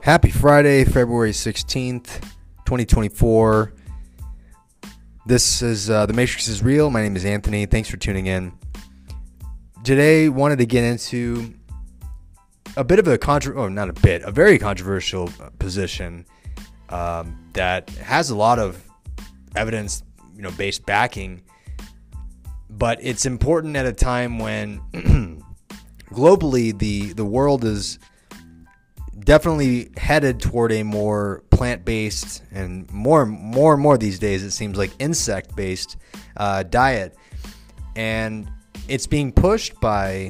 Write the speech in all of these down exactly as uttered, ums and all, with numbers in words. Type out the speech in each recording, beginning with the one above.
Happy Friday, February sixteenth, twenty twenty-four. This is uh, The Matrix is Real. My name is Anthony. Thanks for tuning in. Today, wanted to get into a bit of a contra- oh, not a bit, a very controversial position um, that has a lot of evidence, you know, based backing, but it's important at a time when globally the the world is definitely headed toward a more plant-based and more more and more these days it seems like insect-based uh, diet, and it's being pushed by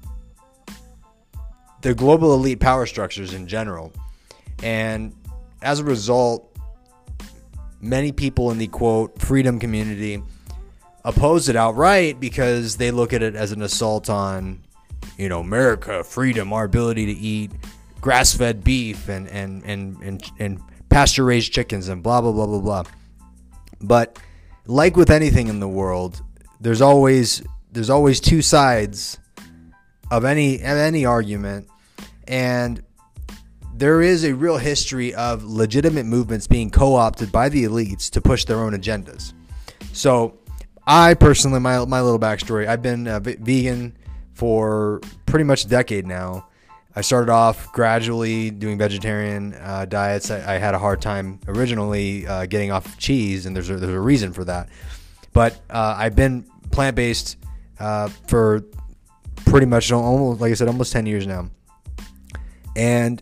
the global elite power structures in general. And as a result, many people in the quote freedom community oppose it outright because they look at it as an assault on, you know, America, freedom, our ability to eat grass-fed beef and and and and, and pasture-raised chickens and blah blah blah blah blah. But like with anything in the world, there's always there's always two sides of any of any argument, and there is a real history of legitimate movements being co-opted by the elites to push their own agendas. So I personally, my my little backstory, I've been a vegan for pretty much a decade now. I started off gradually doing vegetarian uh, diets. I, I had a hard time originally uh, getting off cheese, and there's a, there's a reason for that. But uh, I've been plant-based uh, for pretty much almost, like I said, almost ten years now. And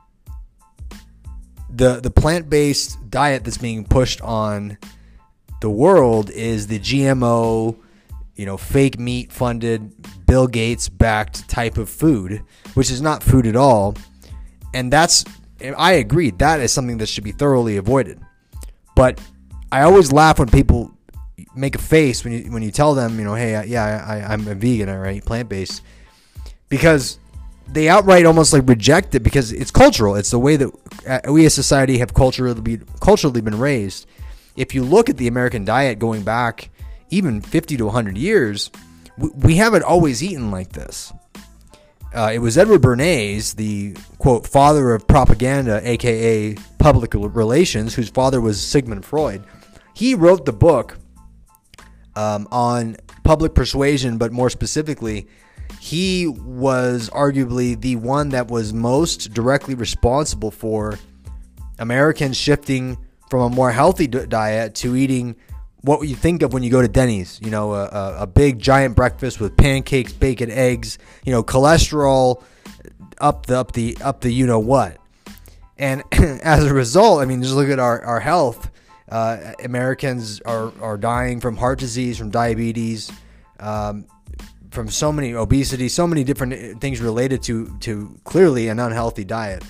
the the plant-based diet that's being pushed on the world is the G M O, you know, fake meat funded, Bill Gates backed type of food, which is not food at all. And that's, I agree, that is something that should be thoroughly avoided. But I always laugh when people make a face when you when you tell them, you know, hey, yeah, I, I'm a vegan, all right, plant-based, because they outright almost like reject it because it's cultural. It's the way that we as society have culturally be, culturally been raised. If you look at the American diet going back even fifty to one hundred years, we, we haven't always eaten like this. Uh, it was Edward Bernays, the, quote, father of propaganda, a k a public relations, whose father was Sigmund Freud. He wrote the book um, on public persuasion, but more specifically, he was arguably the one that was most directly responsible for Americans shifting from a more healthy diet to eating what you think of when you go to Denny's, you know, a, a big giant breakfast with pancakes, bacon, eggs, you know, cholesterol up the up the up the you know what. And as a result, I mean, just look at our our health. Uh, Americans are are dying from heart disease, from diabetes, um, from so many obesity, so many different things related to to clearly an unhealthy diet.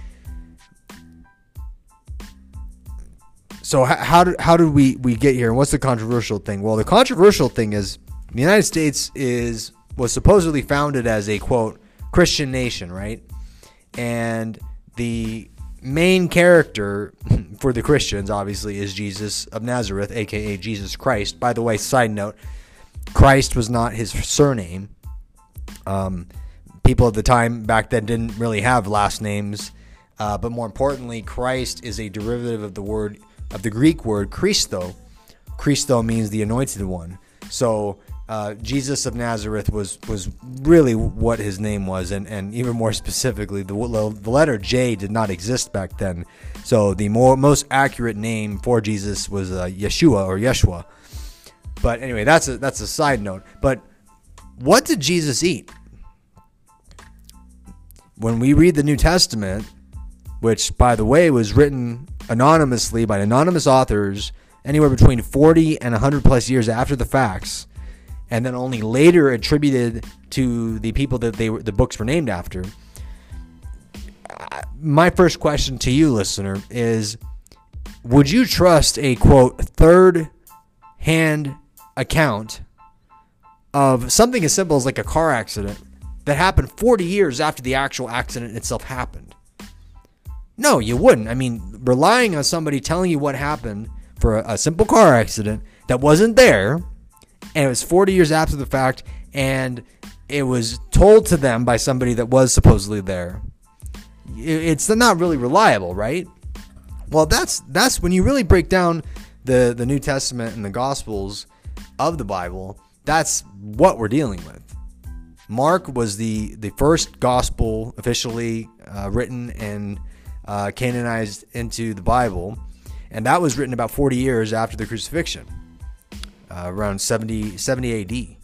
So how did how did we, we get here, and what's the controversial thing? Well, the controversial thing is the United States is was supposedly founded as a, quote, Christian nation, right? And the main character for the Christians, obviously, is Jesus of Nazareth, a k a. Jesus Christ. By the way, side note, Christ was not his surname. Um, people at the time back then didn't really have last names, uh, but more importantly, Christ is a derivative of the word of the Greek word Christo. Christo means the anointed one. So uh, Jesus of Nazareth was was really what his name was, and, and even more specifically, the, the letter J did not exist back then. So the more most accurate name for Jesus was uh, Yeshua or Yeshua. But anyway, that's a that's a side note. But what did Jesus eat? When we read the New Testament, which, by the way, was written anonymously by anonymous authors anywhere between forty and one hundred plus years after the facts, and then only later attributed to the people that they were, the books were named after. My first question to you, listener, is would you trust a, quote, third-hand account of something as simple as like a car accident that happened forty years after the actual accident itself happened? No, you wouldn't. I mean, relying on somebody telling you what happened for a, a simple car accident that wasn't there, and it was forty years after the fact, and it was told to them by somebody that was supposedly there. it's not really reliable, right? Well, that's that's when you really break down the, the New Testament and the Gospels of the Bible, that's what we're dealing with. Mark was the, the first gospel officially uh, written and uh, canonized into the Bible, and that was written about forty years after the crucifixion, uh, around seventy, seventy A D.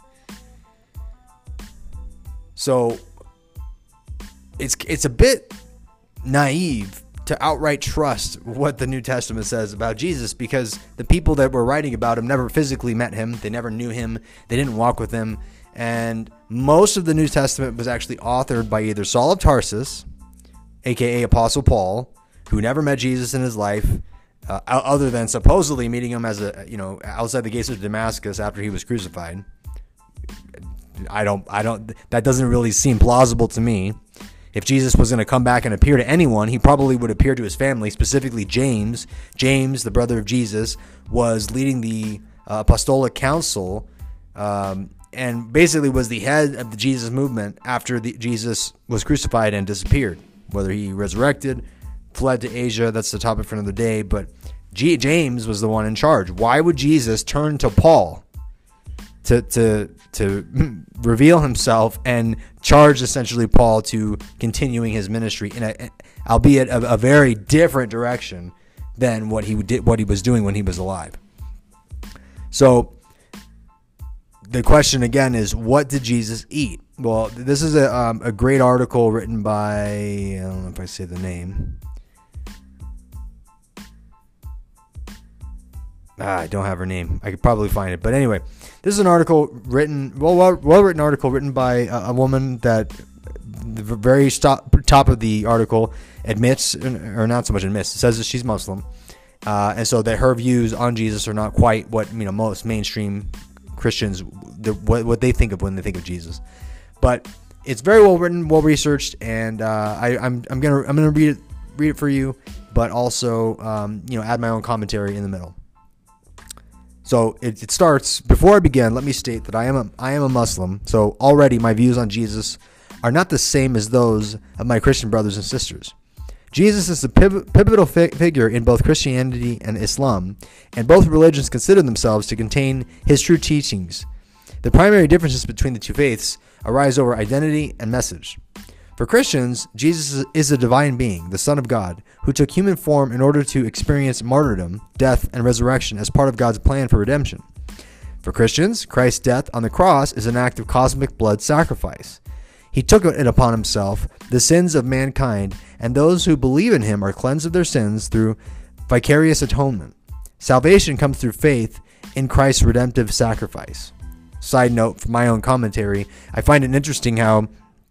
So it's it's a bit naive to outright trust what the New Testament says about Jesus, because the people that were writing about him never physically met him. They never knew him. They didn't walk with him. And most of the New Testament was actually authored by either Saul of Tarsus, aka Apostle Paul, who never met Jesus in his life, uh, other than supposedly meeting him as a, you know, outside the gates of Damascus after he was crucified. I don't, I don't, that doesn't really seem plausible to me. If Jesus was going to come back and appear to anyone, he probably would appear to his family, specifically James. James, the brother of Jesus, was leading the uh, apostolic council, um, and basically was the head of the Jesus movement after the, Jesus was crucified and disappeared. Whether he resurrected, fled to Asia, that's the topic for another day. But G- James was the one in charge. Why would Jesus turn to Paul to to to reveal himself and charge essentially Paul to continuing his ministry in a, albeit a, a very different direction than what he did, what he was doing when he was alive? So the question again is, what did Jesus eat? Well, this is a um, a great article written by, I don't know if I say the name. Ah, I don't have her name. I could probably find it. But anyway, this is an article written, well, well, well-written article written by a, a woman that the very top, top of the article admits, or not so much admits, it says that she's Muslim. Uh, and so that her views on Jesus are not quite what, you know, most mainstream Christians, the, what, what they think of when they think of Jesus. But it's very well written, well researched, and uh, I, I'm I'm gonna I'm gonna read it read it for you, but also um, you know, add my own commentary in the middle. So it, it starts, before I begin, let me state that I am a, I am a Muslim, so already my views on Jesus are not the same as those of my Christian brothers and sisters. Jesus is a pivotal fi- figure in both Christianity and Islam, and both religions consider themselves to contain his true teachings. The primary differences between the two faiths arise over identity and message. For Christians, Jesus is a divine being, the Son of God, who took human form in order to experience martyrdom, death, and resurrection as part of God's plan for redemption. For Christians, Christ's death on the cross is an act of cosmic blood sacrifice. He took it upon himself the sins of mankind, and those who believe in him are cleansed of their sins through vicarious atonement. Salvation comes through faith in Christ's redemptive sacrifice. Side note, for my own commentary, I find it interesting how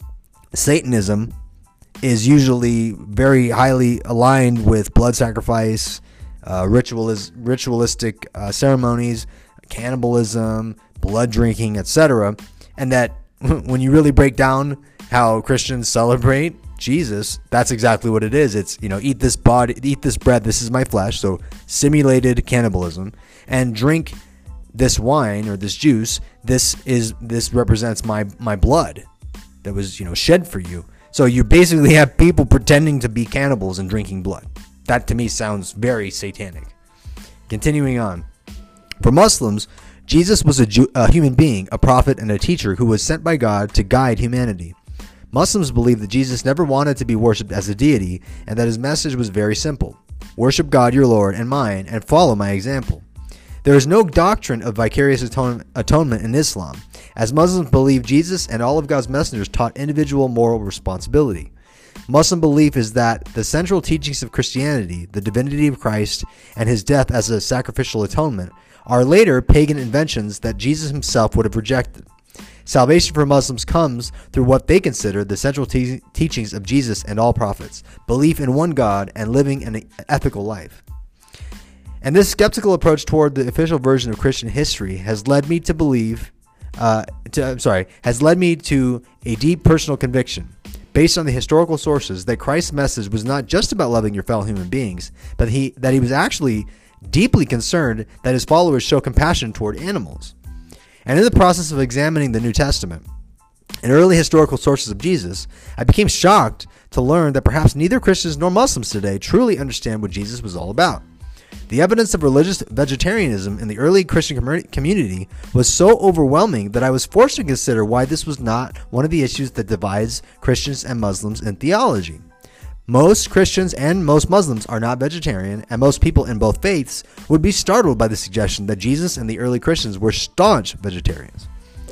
Satanism is usually very highly aligned with blood sacrifice, uh, ritualis- ritualistic uh, ceremonies, cannibalism, blood drinking, et cetera. And that when you really break down how Christians celebrate Jesus, that's exactly what it is. It's, you know, eat this body, eat this bread, this is my flesh, so simulated cannibalism, and drink this wine or this juice, this is this represents my my blood that was, you know, shed for you. So you basically have people pretending to be cannibals and drinking blood. That to me sounds very satanic. Continuing on. For Muslims, Jesus was a, Jew, a human being, a prophet, and a teacher who was sent by God to guide humanity. Muslims believe that Jesus never wanted to be worshipped as a deity, and that his message was very simple. Worship God your Lord and mine, and follow my example. There is no doctrine of vicarious atone- atonement in Islam, as Muslims believe Jesus and all of God's messengers taught individual moral responsibility. Muslim belief is that the central teachings of Christianity, the divinity of Christ, and his death as a sacrificial atonement, are later pagan inventions that Jesus himself would have rejected. Salvation for Muslims comes through what they consider the central te- teachings of Jesus and all prophets, belief in one God, and living an ethical life. And this skeptical approach toward the official version of Christian history has led me to believe, uh, to, I'm sorry, has led me to a deep personal conviction, based on the historical sources, that Christ's message was not just about loving your fellow human beings, but he that he was actually deeply concerned that his followers show compassion toward animals. And in the process of examining the New Testament, and early historical sources of Jesus, I became shocked to learn that perhaps neither Christians nor Muslims today truly understand what Jesus was all about. The evidence of religious vegetarianism in the early Christian community was so overwhelming that I was forced to consider why this was not one of the issues that divides Christians and Muslims in theology. Most Christians and most Muslims are not vegetarian, and most people in both faiths would be startled by the suggestion that Jesus and the early Christians were staunch vegetarians.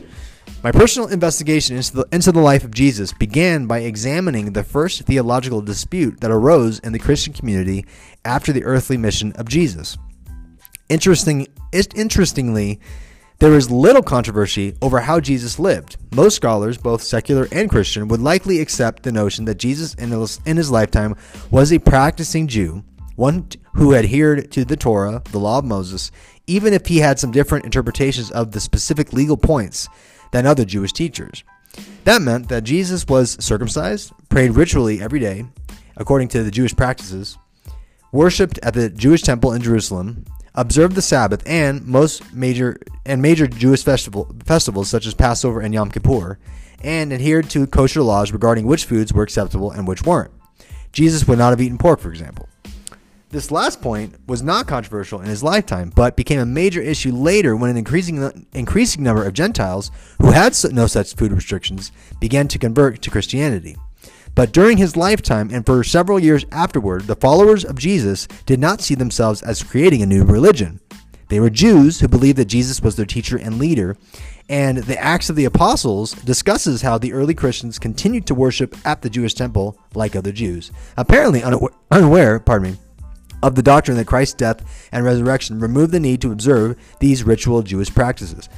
My personal investigation into the, into the life of Jesus began by examining the first theological dispute that arose in the Christian community after the earthly mission of Jesus. Interesting, interestingly, there is little controversy over how Jesus lived. Most scholars, both secular and Christian, would likely accept the notion that Jesus in his, in his lifetime was a practicing Jew, one who adhered to the Torah, the law of Moses, even if he had some different interpretations of the specific legal points than other Jewish teachers. That meant that Jesus was circumcised, prayed ritually every day, according to the Jewish practices, worshipped at the Jewish temple in Jerusalem, observed the Sabbath and most major and major Jewish festival, festivals such as Passover and Yom Kippur, and adhered to kosher laws regarding which foods were acceptable and which weren't. Jesus would not have eaten pork, for example. This last point was not controversial in his lifetime, but became a major issue later when an increasing increasing number of Gentiles who had no such food restrictions began to convert to Christianity. But during his lifetime and for several years afterward, the followers of Jesus did not see themselves as creating a new religion. They were Jews who believed that Jesus was their teacher and leader, and the Acts of the Apostles discusses how the early Christians continued to worship at the Jewish temple like other Jews, apparently unaware, unaware pardon me, of the doctrine that Christ's death and resurrection removed the need to observe these ritual Jewish practices.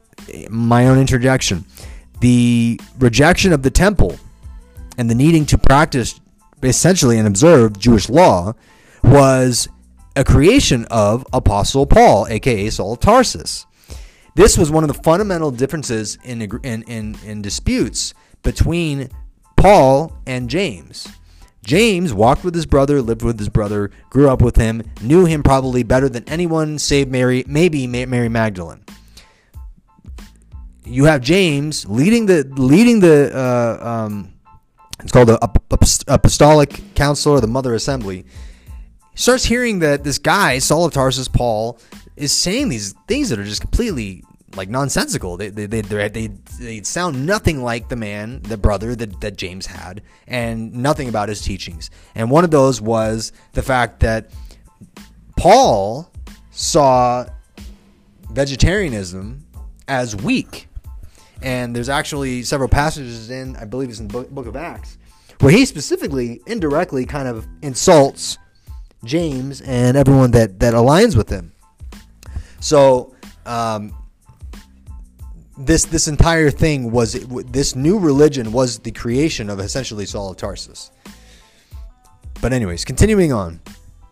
My own interjection. The rejection of the temple and the needing to practice essentially and observe Jewish law was a creation of Apostle Paul, aka Saul of Tarsus. This was one of the fundamental differences in, in, in, in disputes between Paul and James. James walked with his brother, lived with his brother, grew up with him, knew him probably better than anyone save Mary, maybe Mary Magdalene. You have James leading the leading the uh, um, it's called the Apostolic Council or the Mother Assembly. He starts hearing that this guy, Saul of Tarsus, Paul, is saying these things that are just completely like nonsensical. They they they they they sound nothing like the man, the brother that, that James had, and nothing about his teachings. And one of those was the fact that Paul saw vegetarianism as weak. And there's actually several passages in, I believe it's in the book, book of Acts, where he specifically, indirectly kind of insults James and everyone that, that aligns with him. So, um, This this entire thing was, this new religion was the creation of essentially Saul of Tarsus. But anyways, continuing on.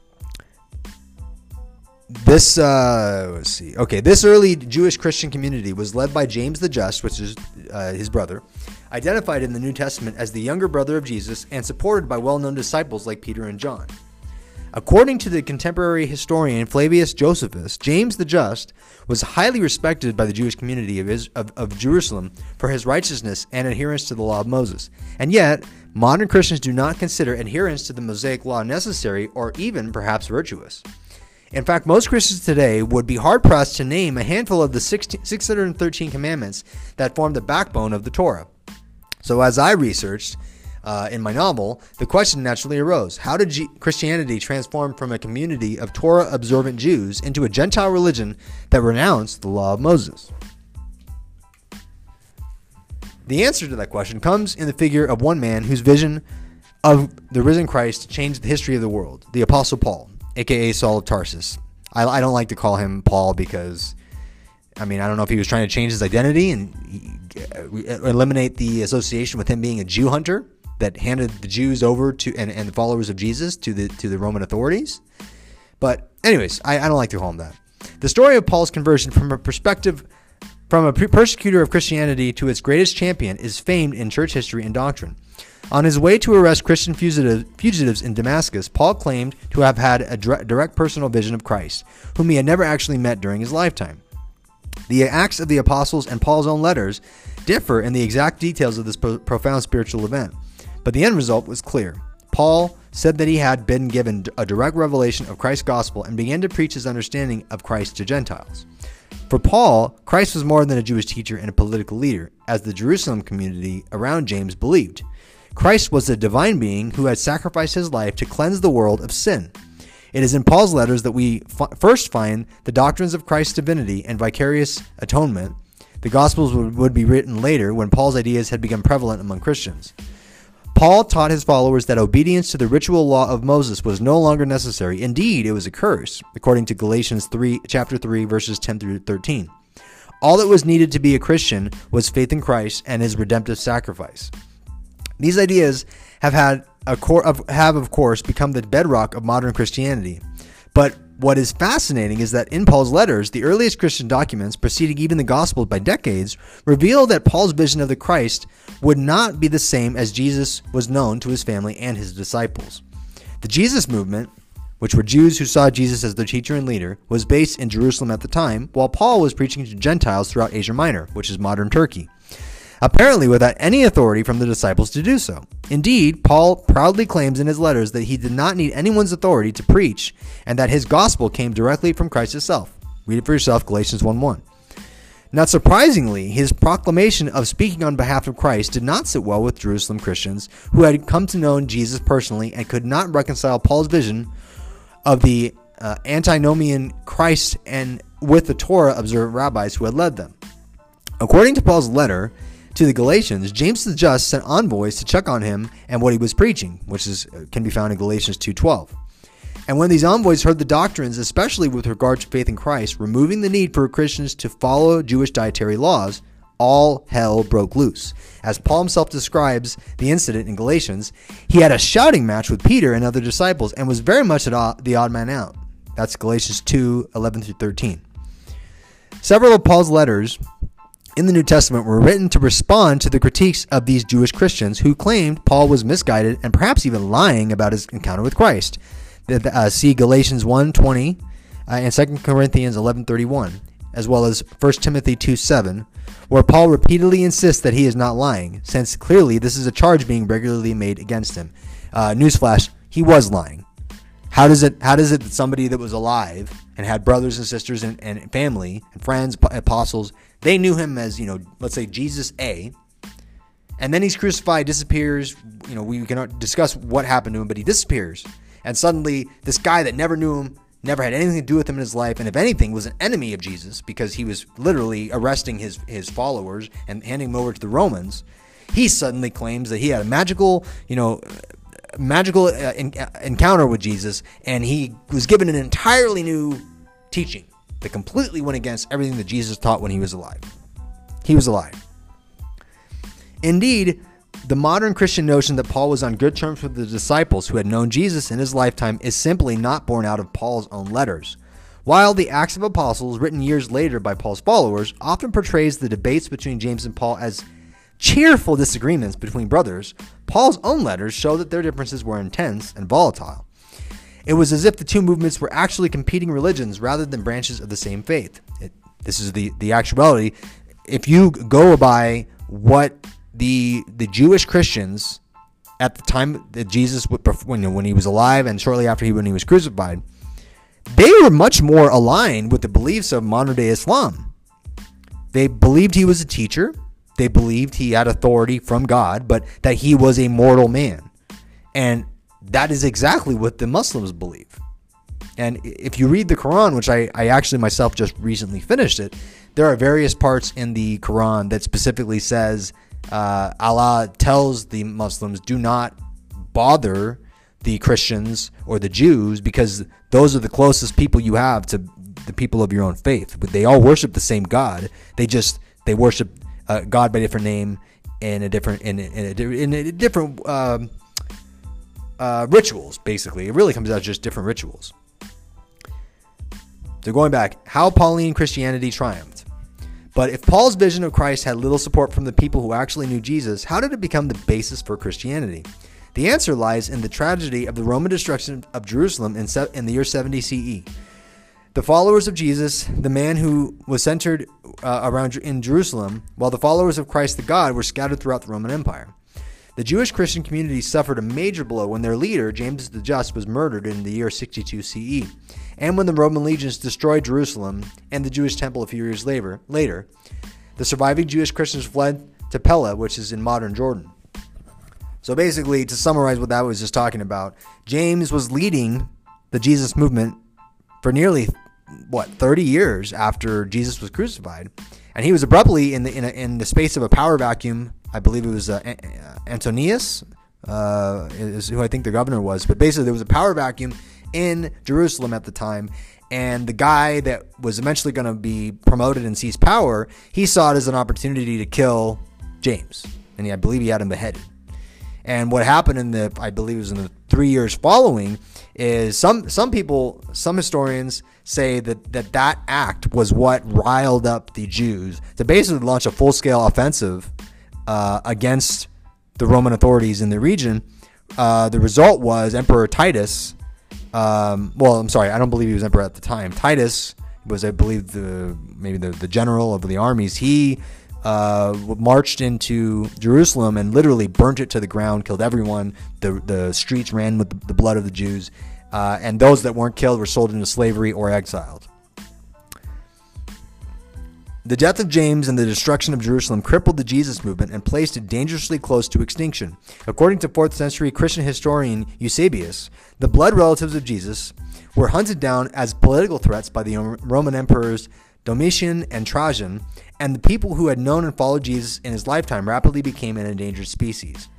This, uh, let's see. Okay, this early Jewish Christian community was led by James the Just, which is uh, his brother, identified in the New Testament as the younger brother of Jesus and supported by well-known disciples like Peter and John. According to the contemporary historian Flavius Josephus, James the Just was highly respected by the Jewish community of, his, of, of Jerusalem for his righteousness and adherence to the law of Moses. And yet, modern Christians do not consider adherence to the Mosaic law necessary or even perhaps virtuous. In fact, most Christians today would be hard-pressed to name a handful of the six hundred thirteen commandments that form the backbone of the Torah. So as I researched, Uh, in my novel, the question naturally arose: how did G- Christianity transform from a community of Torah-observant Jews into a Gentile religion that renounced the law of Moses? The answer to that question comes in the figure of one man whose vision of the risen Christ changed the history of the world, the Apostle Paul, aka Saul of Tarsus. I, I don't like to call him Paul because, I mean, I don't know if he was trying to change his identity and he, uh, eliminate the association with him being a Jew hunter that handed the Jews over to and, and the followers of Jesus to the to the Roman authorities. But anyways, I, I don't like to call him that. The story of Paul's conversion from a perspective from a persecutor of Christianity to its greatest champion is famed in church history and doctrine. On his way to arrest Christian fugitive, fugitives in Damascus, Paul claimed to have had a direct personal vision of Christ, whom he had never actually met during his lifetime. The Acts of the Apostles and Paul's own letters differ in the exact details of this pro- profound spiritual event, but the end result was clear. Paul said that he had been given a direct revelation of Christ's gospel and began to preach his understanding of Christ to Gentiles. For Paul, Christ was more than a Jewish teacher and a political leader, as the Jerusalem community around James believed. Christ was a divine being who had sacrificed his life to cleanse the world of sin. It is in Paul's letters that we f- first find the doctrines of Christ's divinity and vicarious atonement. The Gospels would, would be written later when Paul's ideas had become prevalent among Christians. Paul taught his followers that obedience to the ritual law of Moses was no longer necessary. Indeed, it was a curse, according to Galatians three, chapter three, verses ten through thirteen. All that was needed to be a Christian was faith in Christ and his redemptive sacrifice. These ideas have had a core of, have of course become the bedrock of modern Christianity. But what is fascinating is that in Paul's letters, the earliest Christian documents, preceding even the Gospels by decades, reveal that Paul's vision of the Christ would not be the same as Jesus was known to his family and his disciples. The Jesus movement, which were Jews who saw Jesus as their teacher and leader, was based in Jerusalem at the time, while Paul was preaching to Gentiles throughout Asia Minor, which is modern Turkey, apparently without any authority from the disciples to do so. Indeed, Paul proudly claims in his letters that he did not need anyone's authority to preach and that his gospel came directly from Christ himself. Read it for yourself, Galatians one one. Not surprisingly, his proclamation of speaking on behalf of Christ did not sit well with Jerusalem Christians who had come to know Jesus personally and could not reconcile Paul's vision of the uh, antinomian Christ and with the Torah observant rabbis who had led them. According to Paul's letter to the Galatians, James the Just sent envoys to check on him and what he was preaching, which is can be found in Galatians two twelve. And when these envoys heard the doctrines, especially with regard to faith in Christ, removing the need for Christians to follow Jewish dietary laws, all hell broke loose. As Paul himself describes the incident in Galatians, he had a shouting match with Peter and other disciples and was very much the odd man out. That's Galatians two eleven through thirteen. Several of Paul's letters in the New Testament were written to respond to the critiques of these Jewish Christians who claimed Paul was misguided and perhaps even lying about his encounter with Christ. Uh, see Galatians one twenty uh, and Second Corinthians eleven thirty-one, as well as First Timothy two seven, where Paul repeatedly insists that he is not lying, since clearly this is a charge being regularly made against him. Uh, newsflash, he was lying. How does it how does it that somebody that was alive and had brothers and sisters and, and family and friends, apostles, they knew him as, you know, let's say Jesus A, and then he's crucified, disappears, you know, we cannot discuss what happened to him, but he disappears, and suddenly this guy that never knew him, never had anything to do with him in his life, and if anything was an enemy of Jesus because he was literally arresting his, his followers and handing them over to the Romans, he suddenly claims that he had a magical, you know, magical uh, in, uh, encounter with Jesus, and he was given an entirely new teaching that completely went against everything that Jesus taught when he was alive. He was alive. Indeed, the modern Christian notion that Paul was on good terms with the disciples who had known Jesus in his lifetime is simply not born out of Paul's own letters. While the Acts of Apostles, written years later by Paul's followers, often portrays the debates between James and Paul as cheerful disagreements between brothers, Paul's own letters show that their differences were intense and volatile. It was as if the two movements were actually competing religions rather than branches of the same faith. It, this is the, the actuality. If you go by what the the Jewish Christians at the time that Jesus, when, when he was alive and shortly after he when he was crucified, they were much more aligned with the beliefs of modern-day Islam. They believed he was a teacher. They believed he had authority from God, but that he was a mortal man. And that is exactly what the Muslims believe. And if you read the Quran, which I, I actually myself just recently finished it, there are various parts in the Quran that specifically says uh, Allah tells the Muslims, do not bother the Christians or the Jews because those are the closest people you have to the people of your own faith. But they all worship the same God. They just, they worship uh, God by a different name in a different, in a, in a, in a different, um, Uh, rituals, basically. It really comes out just different rituals. So going back, how Pauline Christianity triumphed. But if Paul's vision of Christ had little support from the people who actually knew Jesus, how did it become the basis for Christianity? The answer lies in the tragedy of the Roman destruction of Jerusalem in, in the year seventy C E. The followers of Jesus, the man who was centered uh, around in Jerusalem, while the followers of Christ the God were scattered throughout the Roman Empire. The Jewish Christian community suffered a major blow when their leader, James the Just, was murdered in the year sixty-two C E, and when the Roman legions destroyed Jerusalem and the Jewish temple a few years later. Later, the surviving Jewish Christians fled to Pella, which is in modern Jordan. So basically, to summarize what that was just talking about, James was leading the Jesus movement for nearly, what, thirty years after Jesus was crucified. And he was abruptly, in the in, a, in the space of a power vacuum, I believe it was uh, Antonius, uh, is who I think the governor was. But basically, there was a power vacuum in Jerusalem at the time. And the guy that was eventually going to be promoted and seize power, he saw it as an opportunity to kill James. And he, I believe he had him beheaded. And what happened in the, I believe it was in the three years following, is some some people, some historians say that that, that act was what riled up the Jews to basically launch a full-scale offensive uh, against the Roman authorities in the region. Uh, the result was Emperor Titus, um, well, I'm sorry, I don't believe he was emperor at the time. Titus was, I believe, the maybe the, the general of the armies. He uh, marched into Jerusalem and literally burnt it to the ground, killed everyone. The the streets ran with the blood of the Jews, uh, and those that weren't killed were sold into slavery or exiled. The death of James and the destruction of Jerusalem crippled the Jesus movement and placed it dangerously close to extinction. According to fourth century Christian historian Eusebius, the blood relatives of Jesus were hunted down as political threats by the Roman emperors Domitian and Trajan, and the people who had known and followed Jesus in his lifetime rapidly became an endangered species.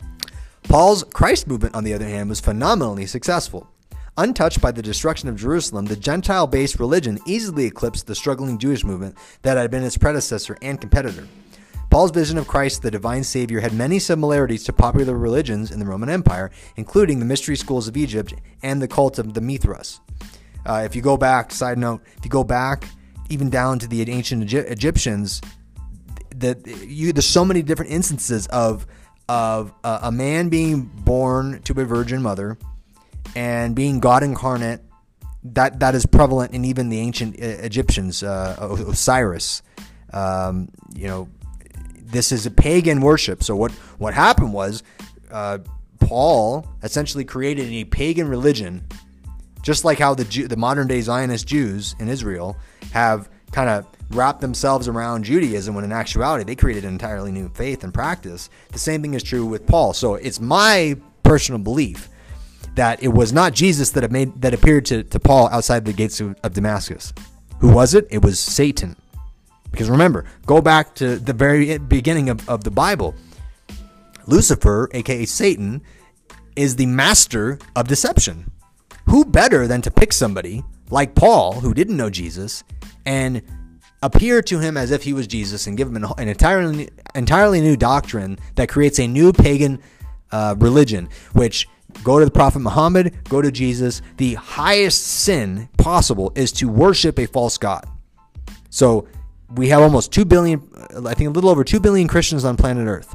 Paul's Christ movement, on the other hand, was phenomenally successful. Untouched by the destruction of Jerusalem, the Gentile-based religion easily eclipsed the struggling Jewish movement that had been its predecessor and competitor. Paul's vision of Christ, the divine Savior, had many similarities to popular religions in the Roman Empire, including the mystery schools of Egypt and the cult of the Mithras. Uh, if you go back, side note, if you go back even down to the ancient Egy- Egyptians, that you there's so many different instances of of uh, a man being born to a virgin mother and being God incarnate. That that is prevalent in even the ancient Egyptians. Uh, Osiris, um, you know, this is a pagan worship. So what what happened was uh, Paul essentially created a pagan religion, just like how the Jew, the modern day Zionist Jews in Israel have kind of wrapped themselves around Judaism, when in actuality they created an entirely new faith and practice. The same thing is true with Paul. So it's my personal belief that it was not Jesus that made that appeared to, to Paul outside the gates of, of Damascus. Who was it? It was Satan. Because remember, go back to the very beginning of, of the Bible. Lucifer, aka Satan, is the master of deception. Who better than to pick somebody like Paul, who didn't know Jesus, and appear to him as if he was Jesus and give him an, an entirely entirely new doctrine that creates a new pagan uh, religion, which, go to the Prophet Muhammad, go to Jesus. The highest sin possible is to worship a false god. So we have almost two billion, I think a little over two billion Christians on planet Earth.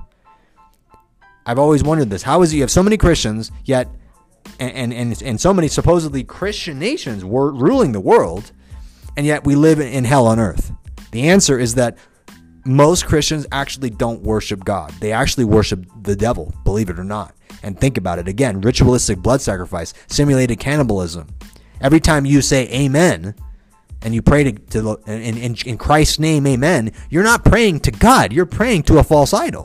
I've always wondered this. How is it you have so many Christians, yet, and, and, and so many supposedly Christian nations were ruling the world, and yet we live in hell on earth? The answer is that most Christians actually don't worship God. They actually worship the devil, believe it or not. And think about it again: ritualistic blood sacrifice, simulated cannibalism. Every time you say amen and you pray to, to in, in, in Christ's name, amen, you're not praying to God. You're praying to a false idol.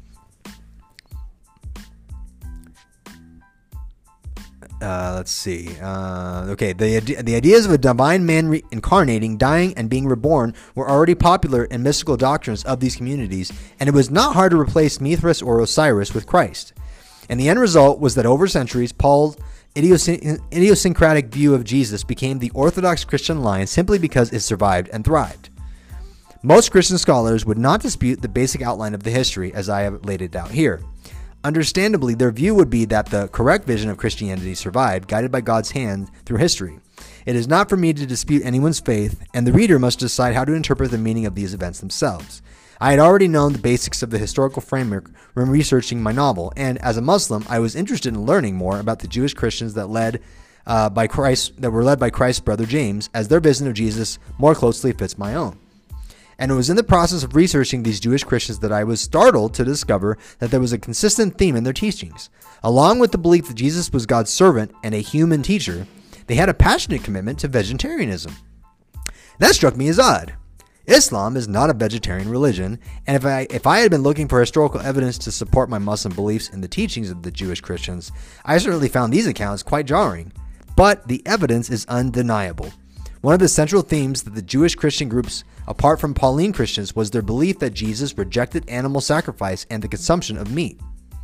Uh, let's see. Uh, okay, the the ideas of a divine man reincarnating, dying, and being reborn were already popular in mystical doctrines of these communities, and it was not hard to replace Mithras or Osiris with Christ. And the end result was that over centuries, Paul's idiosyncratic view of Jesus became the Orthodox Christian line simply because it survived and thrived. Most Christian scholars would not dispute the basic outline of the history as I have laid it out here. Understandably, their view would be that the correct vision of Christianity survived, guided by God's hand through history. It is not for me to dispute anyone's faith, and the reader must decide how to interpret the meaning of these events themselves. I had already known the basics of the historical framework when researching my novel, and as a Muslim, I was interested in learning more about the Jewish Christians that led uh, by Christ that were led by Christ's brother James, as their vision of Jesus more closely fits my own. And it was in the process of researching these Jewish Christians that I was startled to discover that there was a consistent theme in their teachings. Along with the belief that Jesus was God's servant and a human teacher, they had a passionate commitment to vegetarianism. That struck me as odd. Islam is not a vegetarian religion, and if I if I had been looking for historical evidence to support my Muslim beliefs in the teachings of the Jewish Christians, I certainly found these accounts quite jarring. But the evidence is undeniable. One of the central themes that the Jewish Christian groups, apart from Pauline Christians, was their belief that Jesus rejected animal sacrifice and the consumption of meat.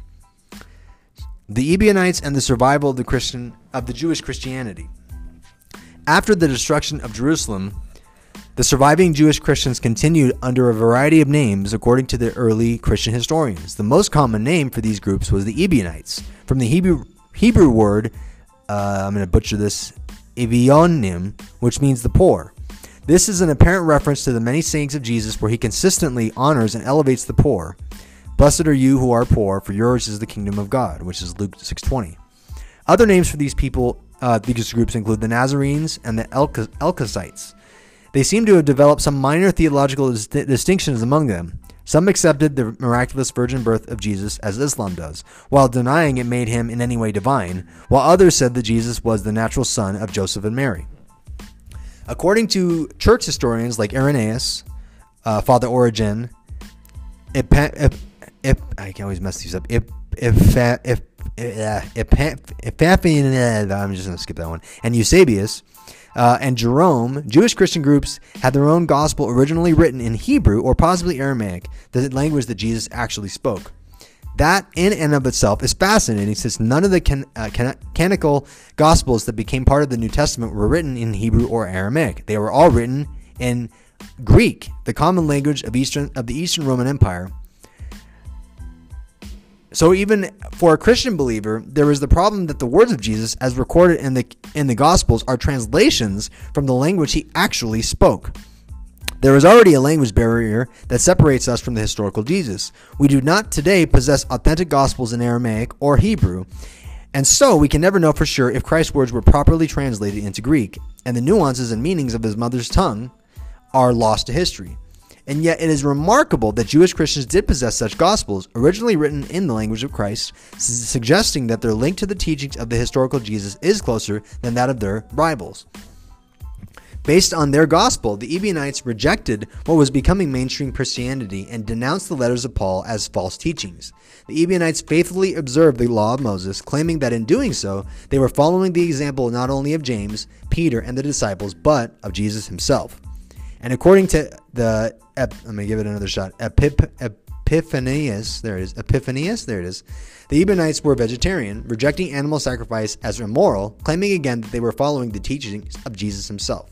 The Ebionites and the survival of the Christian of the Jewish Christianity. After the destruction of Jerusalem, the surviving Jewish Christians continued under a variety of names according to the early Christian historians. The most common name for these groups was the Ebionites, from the Hebrew Hebrew word, uh, I'm going to butcher this, Evionim, which means the poor. This is an apparent reference to the many sayings of Jesus where he consistently honors and elevates the poor. Blessed are you who are poor, for yours is the kingdom of God, which is Luke six twenty. Other names for these people, uh, these groups include the Nazarenes and the Elkosites. They seem to have developed some minor theological dis- distinctions among them. Some accepted the miraculous virgin birth of Jesus as Islam does, while denying it made him in any way divine, while others said that Jesus was the natural son of Joseph and Mary. According to church historians like Irenaeus, uh, Father Origen, Ep- Ep- Ep- I can always mess these up. Ep- Ep- Ep- Epaphian, I'm just going to skip that one, and Eusebius, Uh, and Jerome, Jewish Christian groups had their own gospel originally written in Hebrew or possibly Aramaic, the language that Jesus actually spoke. That in and of itself is fascinating, since none of the can, uh, can, canonical gospels that became part of the New Testament were written in Hebrew or Aramaic. They were all written in Greek, the common language of Eastern of the Eastern Roman Empire. So even for a Christian believer, there is the problem that the words of Jesus, as recorded in the in the Gospels, are translations from the language he actually spoke. There is already a language barrier that separates us from the historical Jesus. We do not today possess authentic Gospels in Aramaic or Hebrew, and so we can never know for sure if Christ's words were properly translated into Greek, and the nuances and meanings of his mother's tongue are lost to history. And yet it is remarkable that Jewish Christians did possess such Gospels, originally written in the language of Christ, su- suggesting that their link to the teachings of the historical Jesus is closer than that of their Bibles. Based on their Gospel, the Ebionites rejected what was becoming mainstream Christianity and denounced the letters of Paul as false teachings. The Ebionites faithfully observed the law of Moses, claiming that in doing so, they were following the example not only of James, Peter, and the disciples, but of Jesus himself. And according to the, I'm going to give it another shot, Epip, Epiphanius, there it is, Epiphanius, there it is. The Ebionites were vegetarian, rejecting animal sacrifice as immoral, claiming again that they were following the teachings of Jesus himself.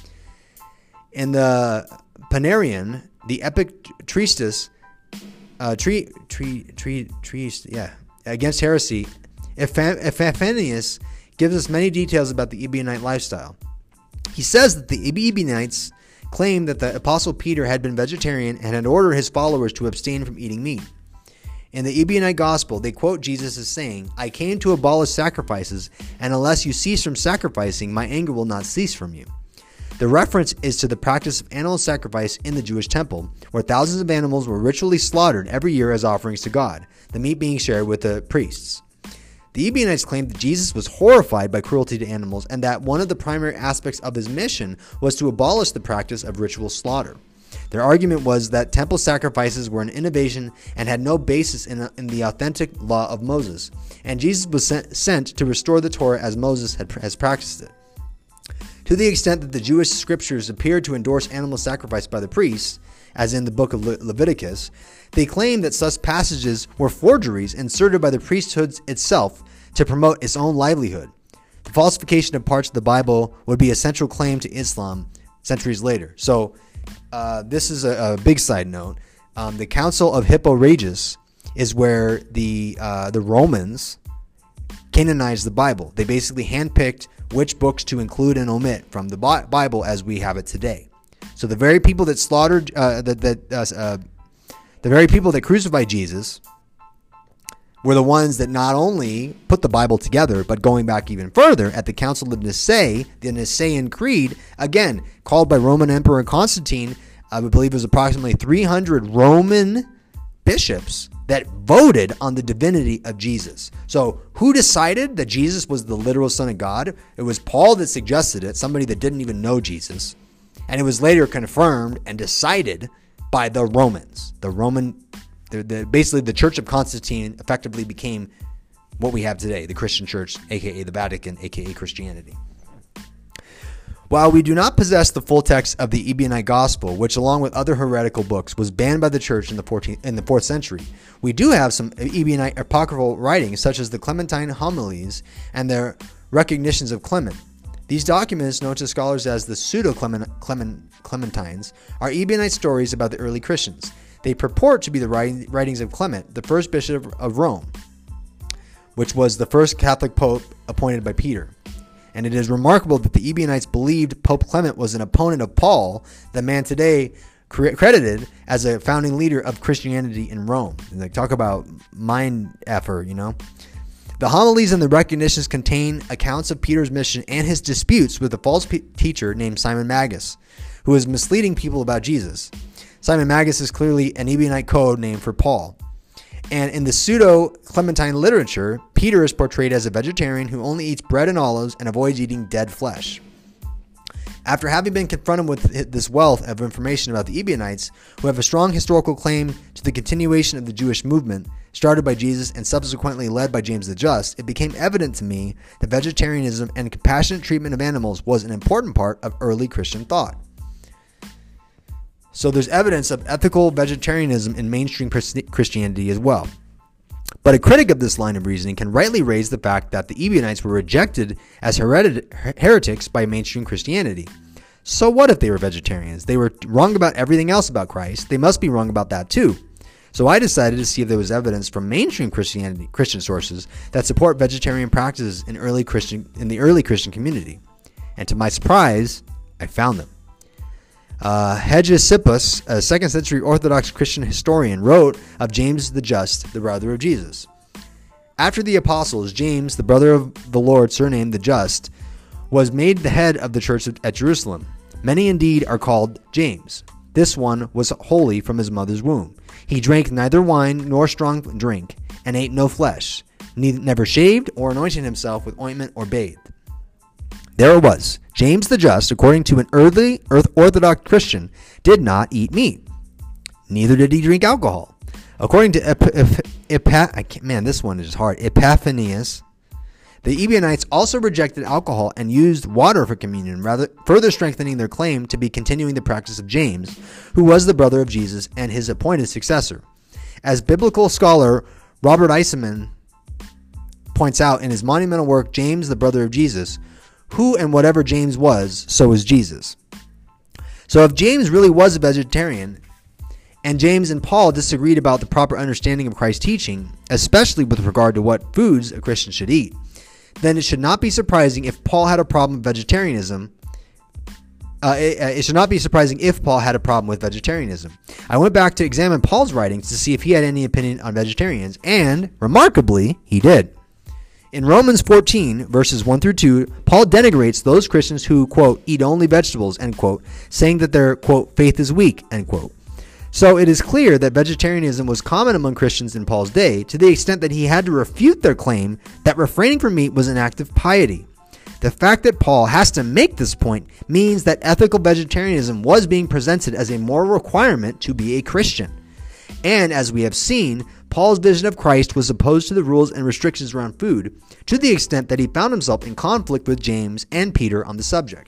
In the Panarian, the epic treatise, uh, tre, tre, tre, tre, yeah, against heresy, Epiphanius gives us many details about the Ebionite lifestyle. He says that the Ebionites claimed that the Apostle Peter had been vegetarian and had ordered his followers to abstain from eating meat. In the Ebionite Gospel, they quote Jesus as saying, "I came to abolish sacrifices, and unless you cease from sacrificing, my anger will not cease from you." The reference is to the practice of animal sacrifice in the Jewish temple, where thousands of animals were ritually slaughtered every year as offerings to God, the meat being shared with the priests. The Ebionites claimed that Jesus was horrified by cruelty to animals and that one of the primary aspects of his mission was to abolish the practice of ritual slaughter. Their argument was that temple sacrifices were an innovation and had no basis in, in the authentic law of Moses, and Jesus was sent, sent to restore the Torah as Moses had, has practiced it. To the extent that the Jewish scriptures appeared to endorse animal sacrifice by the priests, as in the book of Le- Leviticus, they claimed that such passages were forgeries inserted by the priesthood itself to promote its own livelihood. The falsification of parts of the Bible would be a central claim to Islam centuries later. So uh, this is a, a big side note. Um, the Council of Hippo Regius is where the uh, the Romans canonized the Bible. They basically handpicked which books to include and omit from the Bible as we have it today. So the very people that slaughtered, uh, that, that uh, uh, the very people that crucified Jesus were the ones that not only put the Bible together, but going back even further, at the Council of Nicaea, the Nicene Creed, again, called by Roman Emperor Constantine, I believe it was approximately three hundred Roman bishops that voted on the divinity of Jesus. So who decided that Jesus was the literal Son of God? It was Paul that suggested it, somebody that didn't even know Jesus. And it was later confirmed and decided by the Romans. The Roman, the, the, basically the Church of Constantine effectively became what we have today, the Christian Church, aka the Vatican, aka Christianity. While we do not possess the full text of the Ebionite Gospel, which along with other heretical books was banned by the church in the fourteenth in the fourth century, we do have some Ebionite apocryphal writings such as the Clementine Homilies and their recognitions of Clement. These documents, known to scholars as the Pseudo-Clementines, are Ebionite stories about the early Christians. They purport to be the writings of Clement, the first bishop of Rome, which was the first Catholic pope appointed by Peter. And it is remarkable that the Ebionites believed Pope Clement was an opponent of Paul, the man today credited as a founding leader of Christianity in Rome. And they talk about mind effort, you know. The homilies and the recognitions contain accounts of Peter's mission and his disputes with a false pe- teacher named Simon Magus, who was misleading people about Jesus. Simon Magus is clearly an Ebionite code name for Paul. And in the pseudo-Clementine literature, Peter is portrayed as a vegetarian who only eats bread and olives and avoids eating dead flesh. After having been confronted with this wealth of information about the Ebionites, who have a strong historical claim to the continuation of the Jewish movement, started by Jesus and subsequently led by James the Just, it became evident to me that vegetarianism and compassionate treatment of animals was an important part of early Christian thought. So there's evidence of ethical vegetarianism in mainstream Christianity as well. But a critic of this line of reasoning can rightly raise the fact that the Ebionites were rejected as heredit- heretics by mainstream Christianity. So what if they were vegetarians? They were wrong about everything else about Christ. They must be wrong about that too. So I decided to see if there was evidence from mainstream Christianity, Christian sources that support vegetarian practices in early Christian in the early Christian community. And to my surprise, I found them. Uh, Hegesippus, a second century Orthodox Christian historian, wrote of James the Just, the brother of Jesus. After the apostles, James, the brother of the Lord, surnamed the Just, was made the head of the church at Jerusalem. Many indeed are called James. This one was holy from his mother's womb. He drank neither wine nor strong drink, and ate no flesh, neither, never shaved or anointed himself with ointment or bathed. There it was. James the Just, according to an early Orthodox Christian, did not eat meat. Neither did he drink alcohol. According to Ep- Ep- Ep- I can't, man, this one is hard. Epiphanius, the Ebionites also rejected alcohol and used water for communion, rather further strengthening their claim to be continuing the practice of James, who was the brother of Jesus and his appointed successor. As biblical scholar Robert Eisenman points out in his monumental work, James, the brother of Jesus, who and whatever James was, so is Jesus. So if James really was a vegetarian, and James and Paul disagreed about the proper understanding of Christ's teaching, especially with regard to what foods a Christian should eat, then it should not be surprising if Paul had a problem with vegetarianism. Uh, it, it should not be surprising if Paul had a problem with vegetarianism. I went back to examine Paul's writings to see if he had any opinion on vegetarians, and, remarkably, he did. In Romans fourteen, verses one through two, Paul denigrates those Christians who, quote, eat only vegetables, end quote, saying that their, quote, faith is weak, end quote. So it is clear that vegetarianism was common among Christians in Paul's day, to the extent that he had to refute their claim that refraining from meat was an act of piety. The fact that Paul has to make this point means that ethical vegetarianism was being presented as a moral requirement to be a Christian. And as we have seen, Paul's vision of Christ was opposed to the rules and restrictions around food, to the extent that he found himself in conflict with James and Peter on the subject.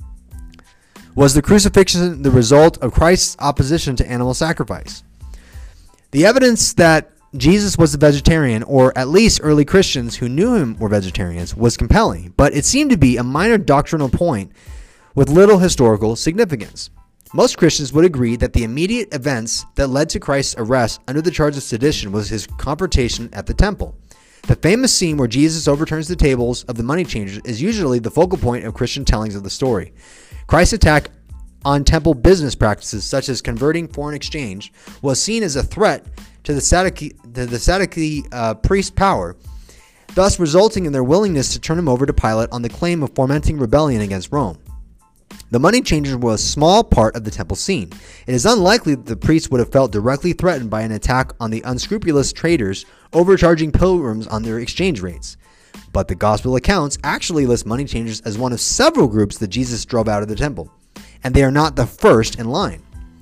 Was the crucifixion the result of Christ's opposition to animal sacrifice? The evidence that Jesus was a vegetarian, or at least early Christians who knew him were vegetarians, was compelling, but it seemed to be a minor doctrinal point with little historical significance. Most Christians would agree that the immediate events that led to Christ's arrest under the charge of sedition was his confrontation at the temple. The famous scene where Jesus overturns the tables of the money changers is usually the focal point of Christian tellings of the story. Christ's attack on temple business practices, such as converting foreign exchange, was seen as a threat to the Sadducee, to the Sadducee uh, priest power, thus resulting in their willingness to turn him over to Pilate on the claim of fomenting rebellion against Rome. The money changers were a small part of the temple scene. It is unlikely that the priests would have felt directly threatened by an attack on the unscrupulous traders overcharging pilgrims on their exchange rates. But the gospel accounts actually list money changers as one of several groups that Jesus drove out of the temple, and they are not the first in line.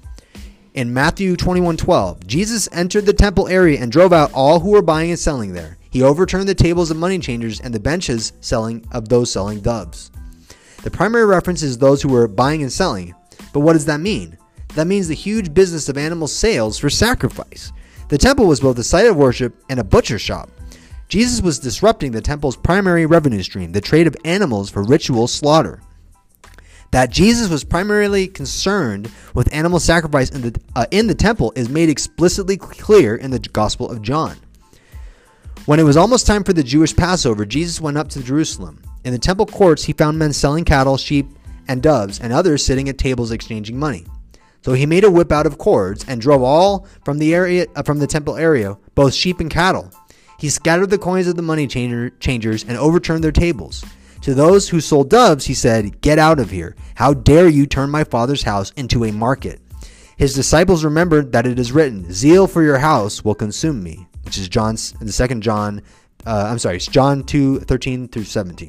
In Matthew twenty-one twelve, Jesus entered the temple area and drove out all who were buying and selling there. He overturned the tables of money changers and the benches selling of those selling doves. The primary reference is those who were buying and selling. But what does that mean? That means the huge business of animal sales for sacrifice. The temple was both a site of worship and a butcher shop. Jesus was disrupting the temple's primary revenue stream, the trade of animals for ritual slaughter. That Jesus was primarily concerned with animal sacrifice in the, uh, in the temple is made explicitly clear in the Gospel of John. When it was almost time for the Jewish Passover, Jesus went up to Jerusalem. In the temple courts, he found men selling cattle, sheep, and doves, and others sitting at tables exchanging money. So he made a whip out of cords and drove all from the area uh, from the temple area, both sheep and cattle. He scattered the coins of the money changer, changers and overturned their tables. To those who sold doves, he said, "Get out of here. How dare you turn my Father's house into a market?" His disciples remembered that it is written, "Zeal for your house will consume me," which is John's in the second John. Uh, I'm sorry, it's John two thirteen through seventeen.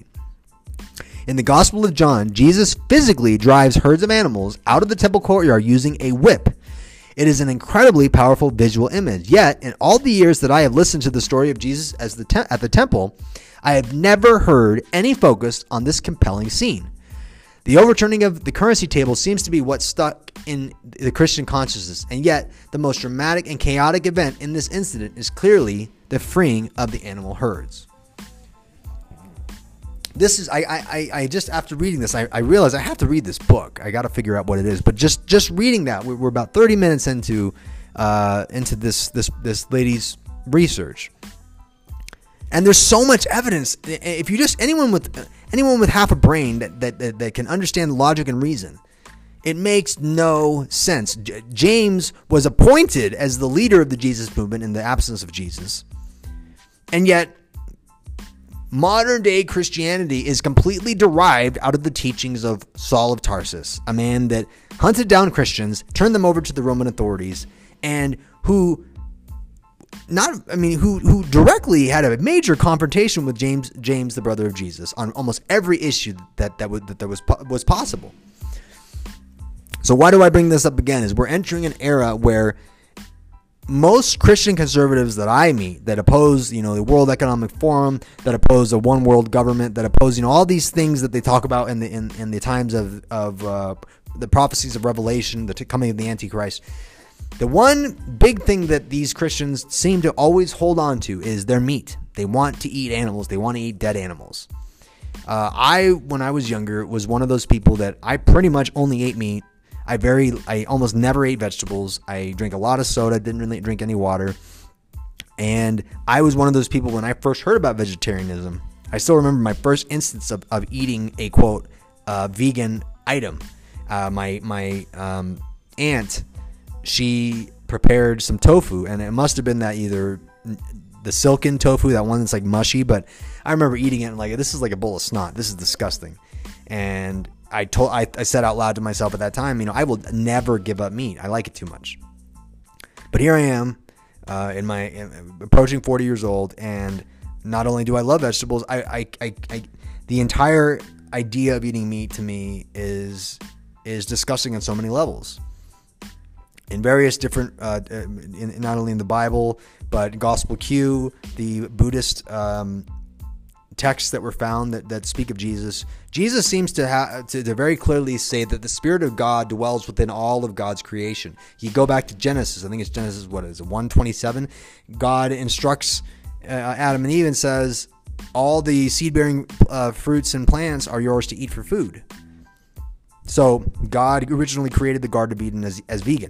In the Gospel of John, Jesus physically drives herds of animals out of the temple courtyard using a whip. It is an incredibly powerful visual image. Yet, in all the years that I have listened to the story of Jesus as the te- at the temple, I have never heard any focus on this compelling scene. The overturning of the currency table seems to be what stuck in the Christian consciousness, and yet the most dramatic and chaotic event in this incident is clearly the freeing of the animal herds. This is I I I just after reading this I, I realized I have to read this book. I got to figure out what it is. But just just reading that, we're, we're about thirty minutes into uh, into this this this lady's research, and there's so much evidence. If you just anyone with anyone with half a brain that that that, that can understand logic and reason, it makes no sense. J- James was appointed as the leader of the Jesus movement in the absence of Jesus, and yet modern day Christianity is completely derived out of the teachings of Saul of Tarsus, a man that hunted down Christians, turned them over to the Roman authorities, and who not I mean who who directly had a major confrontation with James James the brother of Jesus on almost every issue that that, would, that there was was possible. So why do I bring this up again? Is we're entering an era where most Christian conservatives that I meet that oppose, you know, the World Economic Forum, that oppose a one world government, that oppose, you know, all these things that they talk about in the in, in the times of of uh, the prophecies of Revelation, the t- coming of the Antichrist. The one big thing that these Christians seem to always hold on to is their meat. They want to eat animals. They want to eat dead animals. Uh, I, when I was younger, was one of those people that I pretty much only ate meat. I very, I almost never ate vegetables. I drank a lot of soda, didn't really drink any water. And I was one of those people when I first heard about vegetarianism. I still remember my first instance of, of eating a, quote, uh, vegan item. Uh, my my um, aunt, she prepared some tofu, and it must have been that either the silken tofu, that one that's like mushy, but I remember eating it and like, this is like a bowl of snot. This is disgusting. And I told, I, I said out loud to myself at that time, you know, I will never give up meat. I like it too much. But here I am, uh, in my in, approaching forty years old, and not only do I love vegetables, I, I, I, I, the entire idea of eating meat to me is is disgusting on so many levels. In various different, uh, in, not only in the Bible, but Gospel Q, the Buddhist um, texts that were found that, that speak of Jesus. Jesus seems to, ha- to to very clearly say that the Spirit of God dwells within all of God's creation. You go back to Genesis, I think it's Genesis, what is it, one twenty-seven? God instructs uh, Adam and Eve and says, all the seed-bearing uh, fruits and plants are yours to eat for food. So God originally created the Garden of Eden as, as vegan.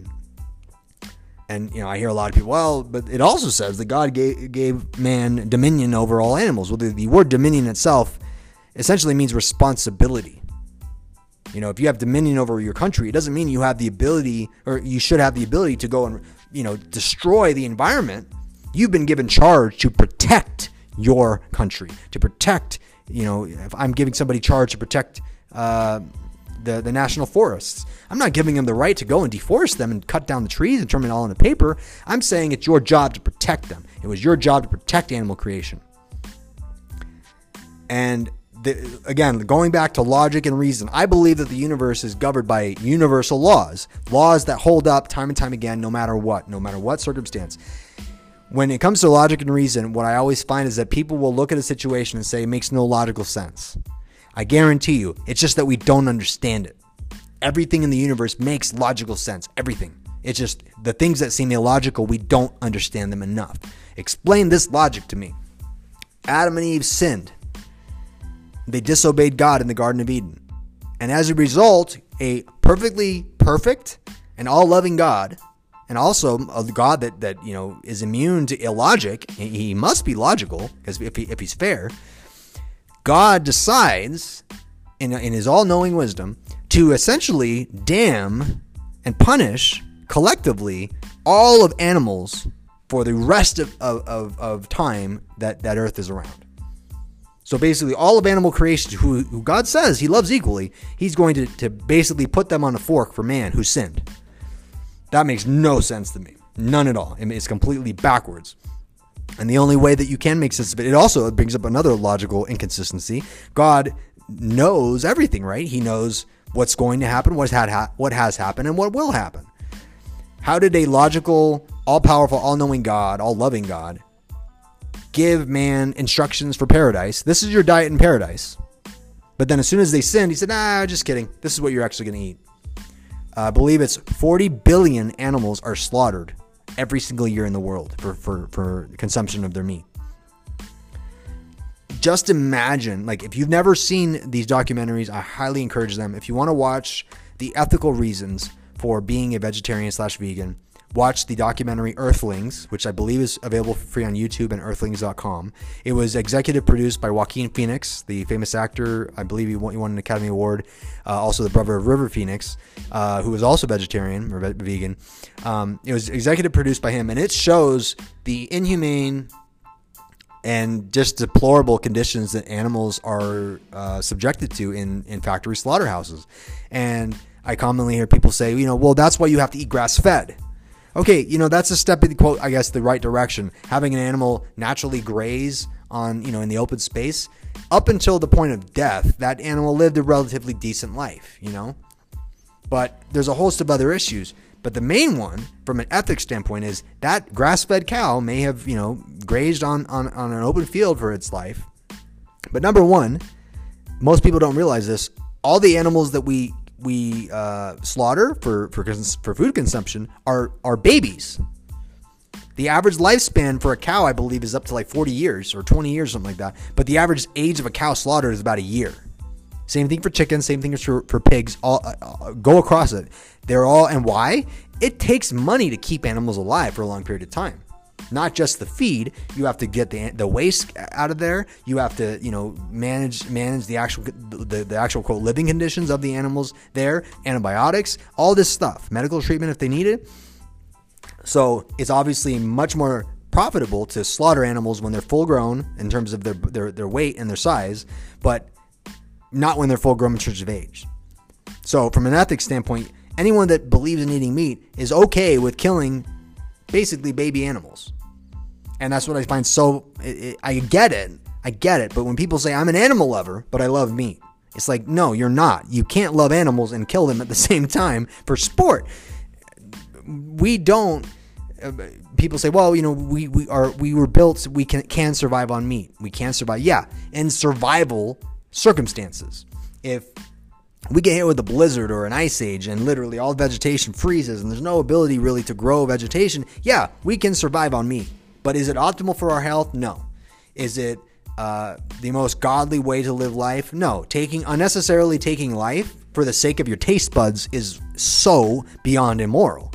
And, you know, I hear a lot of people, well, but it also says that God gave, gave man dominion over all animals. Well, the, the word dominion itself essentially means responsibility. You know, if you have dominion over your country, it doesn't mean you have the ability, or you should have the ability to go and, you know, destroy the environment. You've been given charge to protect your country, to protect, you know, if I'm giving somebody charge to protect uh, the, the national forests, I'm not giving them the right to go and deforest them and cut down the trees and turn it all into paper. I'm saying it's your job to protect them. It was your job to protect animal creation. And the, again, going back to logic and reason, I believe that the universe is governed by universal laws, laws that hold up time and time again, no matter what, no matter what circumstance. When it comes to logic and reason, what I always find is that people will look at a situation and say it makes no logical sense. I guarantee you, it's just that we don't understand it. Everything in the universe makes logical sense. Everything. It's just the things that seem illogical, we don't understand them enough. Explain this logic to me. Adam and Eve sinned. They disobeyed God in the Garden of Eden. And as a result, a perfectly perfect and all-loving God, and also a God that, that you know is immune to illogic, he must be logical, because if, he, if he's fair, God decides, in, in his all-knowing wisdom, to essentially damn and punish collectively all of animals for the rest of, of, of, of time that, that Earth is around. So basically, all of animal creation, who, who God says he loves equally, he's going to, to basically put them on a fork for man who sinned. That makes no sense to me. None at all. I mean, it's completely backwards. And the only way that you can make sense of it, it also brings up another logical inconsistency. God knows everything, right? He knows what's going to happen, what has, ha- what has happened, and what will happen. How did a logical, all-powerful, all-knowing God, all-loving God, give man instructions for paradise? This is your diet in paradise. But then as soon as they sinned, he said, nah, just kidding. This is what you're actually going to eat. Uh, I believe it's forty billion animals are slaughtered every single year in the world for, for, for consumption of their meat. Just imagine, like, if you've never seen these documentaries, I highly encourage them. If you want to watch the ethical reasons for being a vegetarian slash vegan, watch the documentary Earthlings, which I believe is available for free on YouTube and earthlings dot com. It was executive produced by Joaquin Phoenix, the famous actor. I believe he won, he won an Academy Award. Uh, also the brother of River Phoenix, uh, who was also vegetarian or ve- vegan. Um, it was executive produced by him, and it shows the inhumane and just deplorable conditions that animals are uh, subjected to in, in factory slaughterhouses. And I commonly hear people say, you know, well, that's why you have to eat grass-fed. Okay, you know, that's a step in, quote, I guess, the right direction. Having an animal naturally graze on, you know, in the open space, up until the point of death, that animal lived a relatively decent life, you know. But there's a host of other issues. But the main one, from an ethics standpoint, is that grass-fed cow may have, you know, grazed on, on, on an open field for its life. But number one, most people don't realize this. All the animals that we we uh, slaughter for, for for food consumption are are babies. The average lifespan for a cow, I believe, is up to like forty years or twenty years, something like that. But the average age of a cow slaughtered is about a year. Same thing for chickens, same thing for, for pigs. All uh, go across it. They're all, and why? It takes money to keep animals alive for a long period of time. Not just the feed. You have to get the the waste out of there. You have to, you know, manage manage the actual the, the actual quote living conditions of the animals there. Antibiotics, all this stuff, medical treatment if they need it. So it's obviously much more profitable to slaughter animals when they're full grown in terms of their their their weight and their size, but not when they're full grown in terms of age. So from an ethics standpoint, anyone that believes in eating meat is okay with killing basically baby animals. And that's what I find so, it, it, I get it, I get it. But when people say I'm an animal lover, but I love meat, it's like, no, you're not. You can't love animals and kill them at the same time for sport. We don't, uh, people say, well, you know, we, we are, we were built, we can, can survive on meat. We can survive. Yeah. In survival circumstances. If we get hit with a blizzard or an ice age and literally all vegetation freezes and there's no ability really to grow vegetation, yeah, we can survive on meat. But is it optimal for our health? No. Is it uh, the most godly way to live life? No. Taking unnecessarily taking life for the sake of your taste buds is so beyond immoral.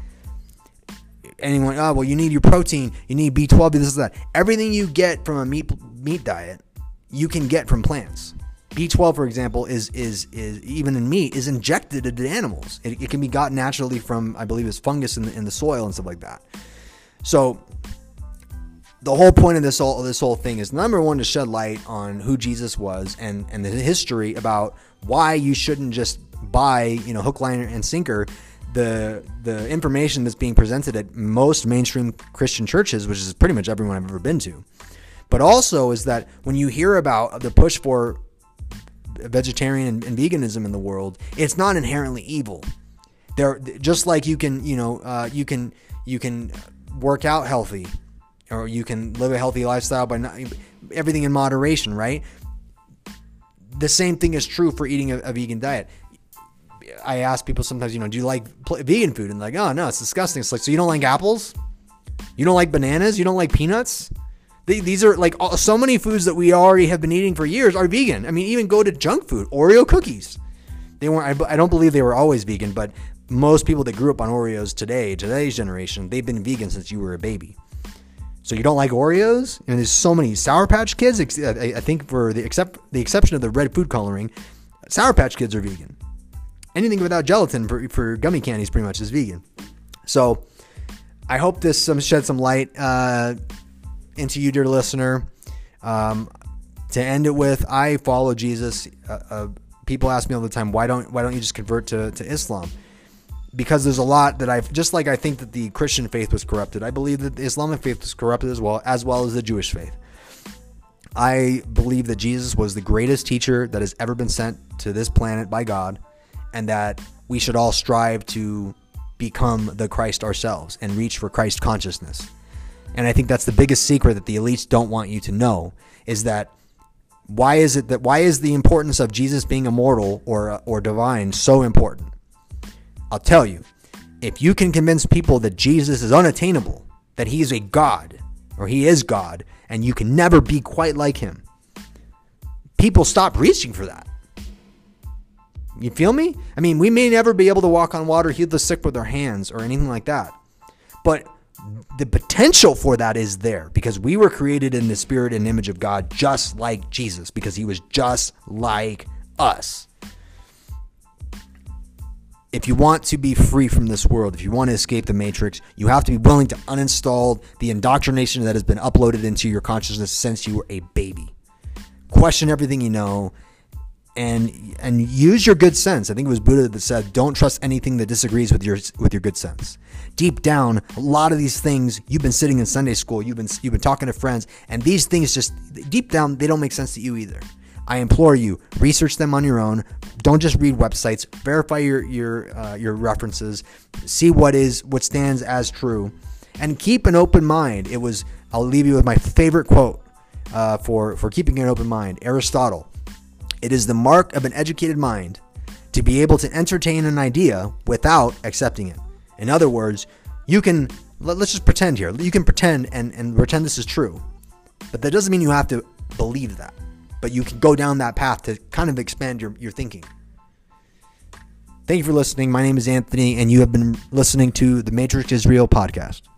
Anyone, oh, well, you need your protein, you need B twelve, this is that. Everything you get from a meat meat diet, you can get from plants. B twelve, for example, is is is even in meat is injected into animals. It, it can be got naturally from, I believe, it's fungus in the, in the soil and stuff like that. So the whole point of this whole this whole thing is, number one, to shed light on who Jesus was and and the history about why you shouldn't just buy, you know, hook, line, and sinker the the information that's being presented at most mainstream Christian churches, which is pretty much everyone I've ever been to. But also is that when you hear about the push for vegetarian and, and veganism in the world, it's not inherently evil. They're just like you can, you know, uh, you can you can work out healthy, or you can live a healthy lifestyle by not everything in moderation, right? The same thing is true for eating a, a vegan diet. I ask people sometimes, you know, do you like pl- vegan food? And like, oh no, it's disgusting. It's like, so you don't like apples? You don't like bananas? You don't like peanuts? These are like so many foods that we already have been eating for years are vegan. I mean, even go to junk food, Oreo cookies. They weren't, I don't believe they were always vegan, but most people that grew up on Oreos today, today's generation, they've been vegan since you were a baby. So you don't like Oreos? And there's so many Sour Patch Kids. I think for the except the exception of the red food coloring, Sour Patch Kids are vegan. Anything without gelatin for, for gummy candies pretty much is vegan. So I hope this um, shed some light uh, into you, dear listener. Um, to end it with, I follow Jesus. Uh, uh, people ask me all the time, why don't why don't you just convert to, to Islam? Because there's a lot that I've, just like I think that the Christian faith was corrupted, I believe that the Islamic faith was corrupted as well, as well as the Jewish faith. I believe that Jesus was the greatest teacher that has ever been sent to this planet by God, and that we should all strive to become the Christ ourselves and reach for Christ consciousness. And I think that's the biggest secret that the elites don't want you to know, is that why is it that why is the importance of Jesus being immortal or or divine so important? I'll tell you, if you can convince people that Jesus is unattainable, that he is a God, or he is God, and you can never be quite like him, people stop reaching for that. You feel me? I mean, we may never be able to walk on water, heal the sick with our hands, or anything like that. But the potential for that is there, because we were created in the spirit and image of God, just like Jesus, because he was just like us. If you want to be free from this world, if you want to escape the matrix, you have to be willing to uninstall the indoctrination that has been uploaded into your consciousness since you were a baby. Question everything you know, and and use your good sense. I think it was Buddha that said, don't trust anything that disagrees with your with your good sense. Deep down, a lot of these things, you've been sitting in Sunday school, you've been you've been talking to friends, and these things just, deep down, they don't make sense to you either. I implore you, research them on your own. Don't just read websites. Verify your your uh, your references. See what is what stands as true, and keep an open mind. It was. I'll leave you with my favorite quote uh, for for keeping an open mind. Aristotle. It is the mark of an educated mind to be able to entertain an idea without accepting it. In other words, you can let, let's just pretend here. You can pretend and and pretend this is true, but that doesn't mean you have to believe that. But you can go down that path to kind of expand your, your thinking. Thank you for listening. My name is Anthony, and you have been listening to the Matrix is Real podcast.